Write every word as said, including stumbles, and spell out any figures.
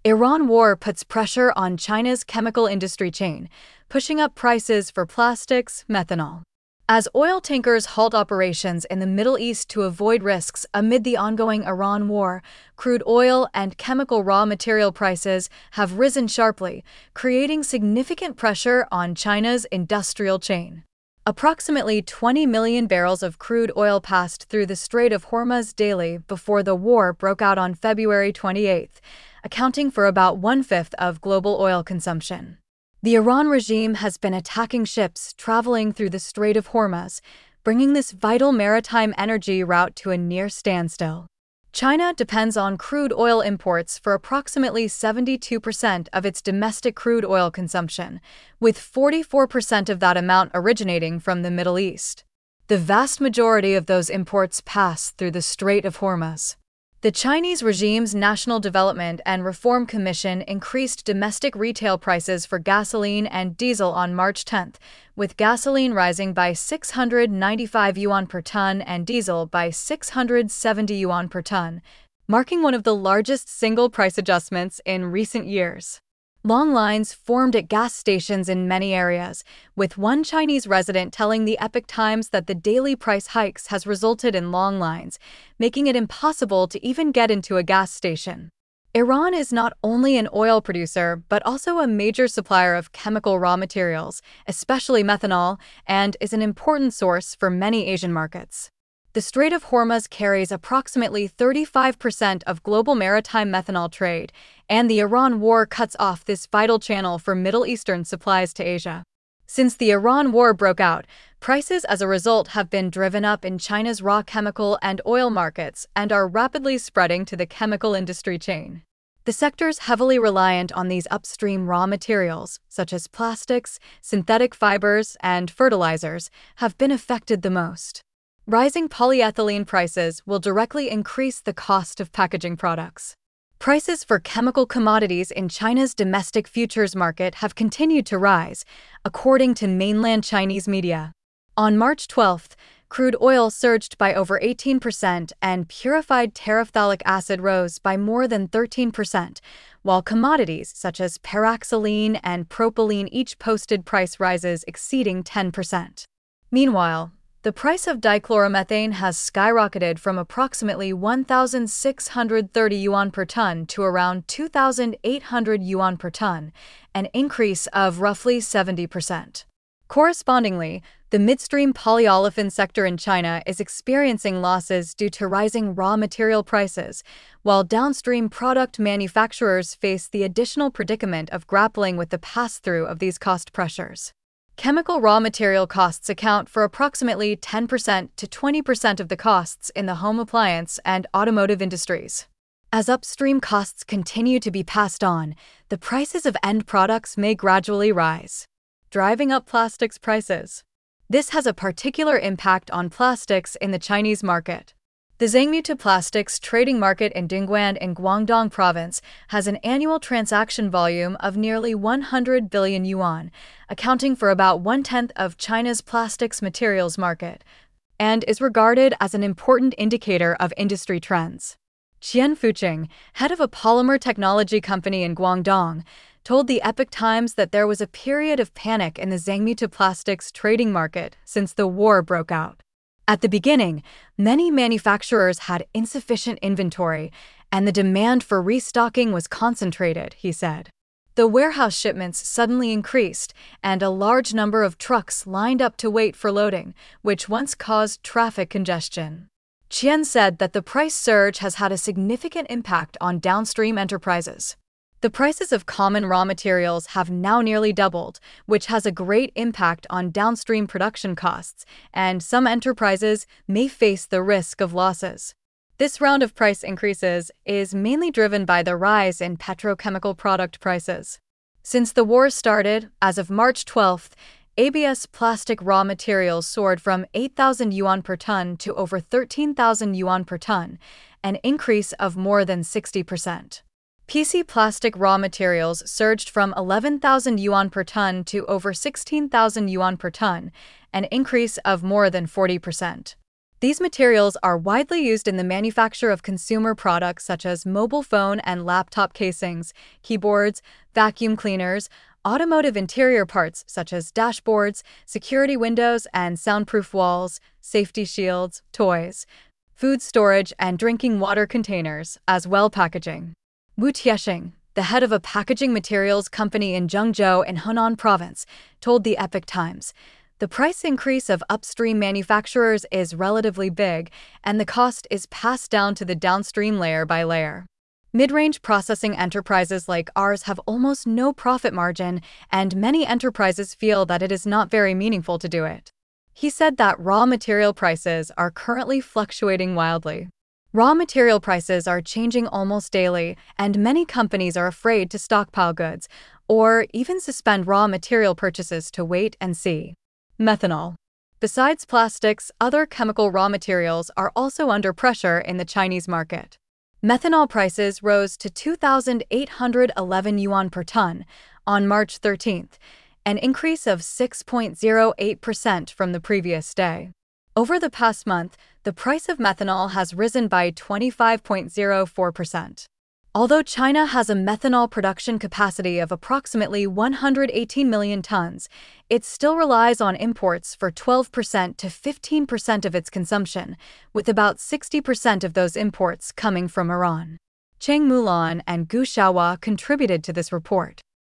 Iran war puts pressure on China's chemical industry chain, pushing up prices for plastics, methanol. As oil tankers halt operations in the Middle East to avoid risks amid the ongoing Iran war, crude oil and chemical raw material prices have risen sharply, creating significant pressure on China's industrial chain. Approximately twenty million barrels of crude oil passed through the Strait of Hormuz daily before the war broke out on February twenty-eighth, accounting for about one-fifth of global oil consumption. The Iran regime has been attacking ships traveling through the Strait of Hormuz, bringing this vital maritime energy route to a near standstill. China depends on crude oil imports for approximately seventy-two percent of its domestic crude oil consumption, with forty-four percent of that amount originating from the Middle East. The vast majority of those imports pass through the Strait of Hormuz. The Chinese regime's National Development and Reform Commission increased domestic retail prices for gasoline and diesel on March tenth, with gasoline rising by six hundred ninety-five yuan per ton and diesel by six hundred seventy yuan per ton, marking one of the largest single price adjustments in recent years. Long lines formed at gas stations in many areas, with one Chinese resident telling the Epoch Times that the daily price hikes has resulted in long lines, making it impossible to even get into a gas station. Iran is not only an oil producer but also a major supplier of chemical raw materials, especially methanol, and is an important source for many Asian markets. The Strait of Hormuz carries approximately thirty-five percent of global maritime methanol trade, and the Iran war cuts off this vital channel for Middle Eastern supplies to Asia. Since the Iran war broke out, prices as a result have been driven up in China's raw chemical and oil markets and are rapidly spreading to the chemical industry chain. The sectors heavily reliant on these upstream raw materials, such as plastics, synthetic fibers, and fertilizers, have been affected the most. Rising polyethylene prices will directly increase the cost of packaging products. Prices for chemical commodities in China's domestic futures market have continued to rise, according to mainland Chinese media. On March twelfth, crude oil surged by over eighteen percent and purified terephthalic acid rose by more than thirteen percent, while commodities such as paraxylene and propylene each posted price rises exceeding ten percent. Meanwhile, the price of dichloromethane has skyrocketed from approximately one thousand six hundred thirty yuan per ton to around two thousand eight hundred yuan per ton, an increase of roughly seventy percent. Correspondingly, the midstream polyolefin sector in China is experiencing losses due to rising raw material prices, while downstream product manufacturers face the additional predicament of grappling with the pass-through of these cost pressures. Chemical raw material costs account for approximately ten percent to twenty percent of the costs in the home appliance and automotive industries. As upstream costs continue to be passed on, the prices of end products may gradually rise, driving up plastics prices. This has a particular impact on plastics in the Chinese market. The Zhangmutu Plastics trading market in Dingguan in Guangdong Province has an annual transaction volume of nearly one hundred billion yuan, accounting for about one-tenth of China's plastics materials market, and is regarded as an important indicator of industry trends. Qian Fuqing, head of a polymer technology company in Guangdong, told the Epoch Times that there was a period of panic in the Zhangmutu Plastics trading market since the war broke out. At the beginning, many manufacturers had insufficient inventory, and the demand for restocking was concentrated, he said. The warehouse shipments suddenly increased, and a large number of trucks lined up to wait for loading, which once caused traffic congestion. Qian said that the price surge has had a significant impact on downstream enterprises. The prices of common raw materials have now nearly doubled, which has a great impact on downstream production costs, and some enterprises may face the risk of losses. This round of price increases is mainly driven by the rise in petrochemical product prices. Since the war started, as of March twelfth, A B S plastic raw materials soared from eight thousand yuan per ton to over thirteen thousand yuan per ton, an increase of more than sixty percent. P C plastic raw materials surged from eleven thousand yuan per ton to over sixteen thousand yuan per ton, an increase of more than forty percent. These materials are widely used in the manufacture of consumer products such as mobile phone and laptop casings, keyboards, vacuum cleaners, automotive interior parts such as dashboards, security windows and soundproof walls, safety shields, toys, food storage and drinking water containers, as well packaging. Wu Tiexing, the head of a packaging materials company in Zhengzhou in Henan Province, told the Epoch Times, "The price increase of upstream manufacturers is relatively big, and the cost is passed down to the downstream layer by layer. Mid-range processing enterprises like ours have almost no profit margin, and many enterprises feel that it is not very meaningful to do it." He said that raw material prices are currently fluctuating wildly. Raw material prices are changing almost daily, and many companies are afraid to stockpile goods, or even suspend raw material purchases to wait and see. Methanol. Besides plastics, other chemical raw materials are also under pressure in the Chinese market. Methanol prices rose to two thousand eight hundred eleven yuan per ton on March thirteenth, an increase of six point zero eight percent from the previous day. Over the past month, the price of methanol has risen by twenty-five point zero four percent. Although China has a methanol production capacity of approximately one hundred eighteen million tons, it still relies on imports for twelve percent to fifteen percent of its consumption, with about sixty percent of those imports coming from Iran. Cheng Mulan and Gu Xiaohua contributed to this report.